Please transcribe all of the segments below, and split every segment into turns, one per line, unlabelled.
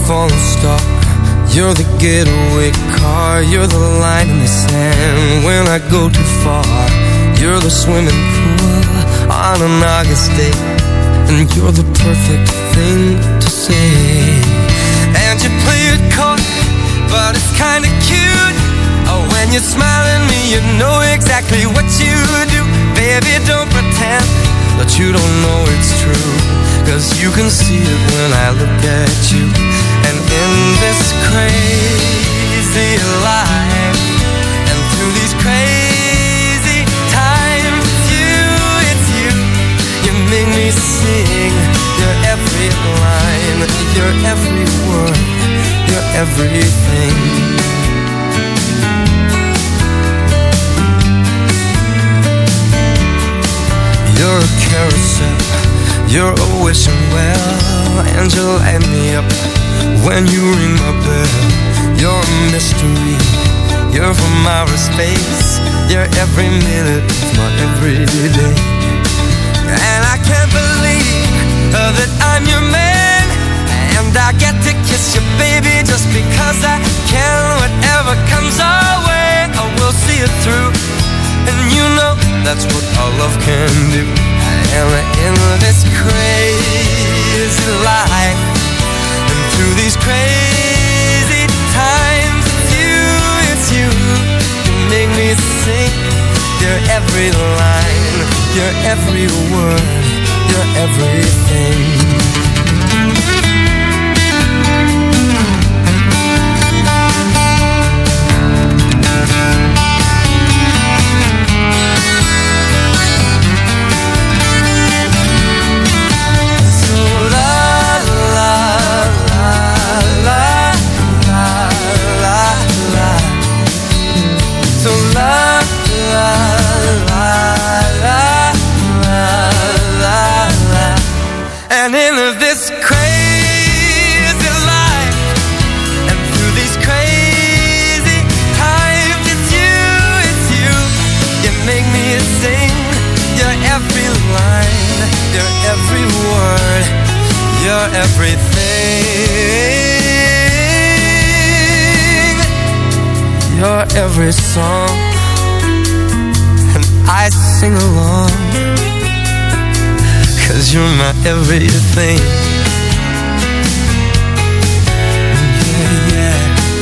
falling star. You're the getaway car. You're the line in the sand when I go too far. You're the swimming pool on an August day, and you're the perfect thing to say. And you play it coy, but it's kinda cute. Oh, when you smile at me, you know exactly what you do. Baby, don't pretend that you don't know it's true, 'cause you can see it when I look at you. And in this crazy life, and through these crazy times, it's you, you make me sing your every line, your every word, your everything. You're a carousel, you're a wishing well, and you light me up when you ring my bell. You're a mystery, you're from outer space, you're every minute of my everyday. And I can't believe that I'm your man, and I get to kiss you, baby, just because I can. Whatever comes our way, I will see it through, and you know that's what our love can do. And in this crazy life, and through these crazy times, it's you, you make me sing your every line, your every word, your everything. And in this crazy life, and through these crazy times, it's you, you make me sing your every line, your every word, your everything, your every song, and I sing along, 'cause you're my everything. Yeah, yeah.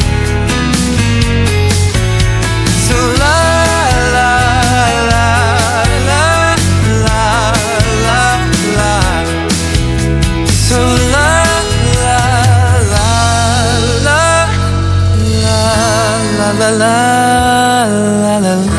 So la la la la la la la. So la la la la la la la la la.